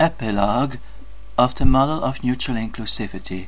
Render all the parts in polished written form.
Epilogue of the model of neutral inclusivity.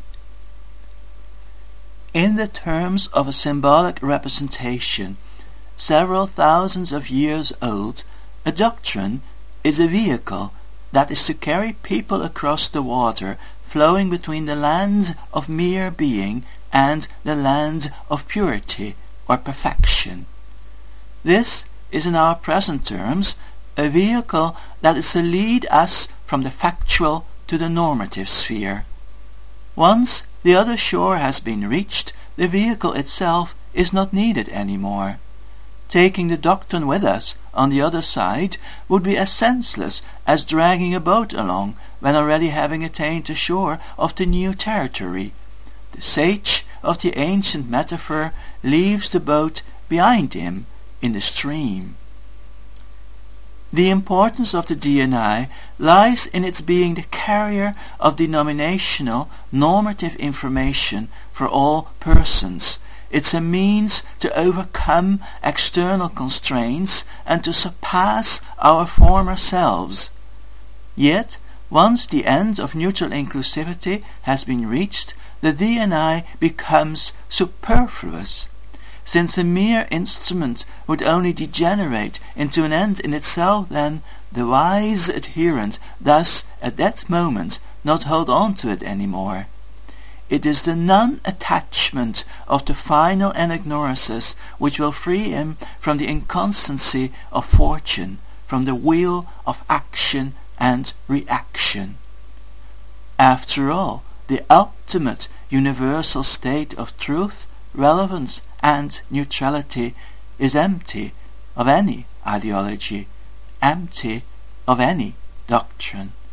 In the terms of a symbolic representation, several thousands of years old, a doctrine is a vehicle that is to carry people across the water flowing between the land of mere being and the land of purity or perfection. This is in our present terms a vehicle that is to lead us from the factual to the normative sphere. Once the other shore has been reached, the vehicle itself is not needed anymore. Taking the doctrine with us on the other side would be as senseless as dragging a boat along when already having attained the shore of the new territory. The sage of the ancient metaphor leaves the boat behind him in the stream. The importance of the D&I lies in its being the carrier of denominational normative information for all persons. It's a means to overcome external constraints and to surpass our former selves. Yet, once the end of neutral inclusivity has been reached, the D&I becomes superfluous. Since a mere instrument would only degenerate into an end in itself, then the wise adherent does at that moment not hold on to it any more. It is the non-attachment of the final anagnorisis which will free him from the inconstancy of fortune, from the wheel of action and reaction. After all, the ultimate universal state of truth, relevance, and neutrality is empty of any ideology, empty of any doctrine.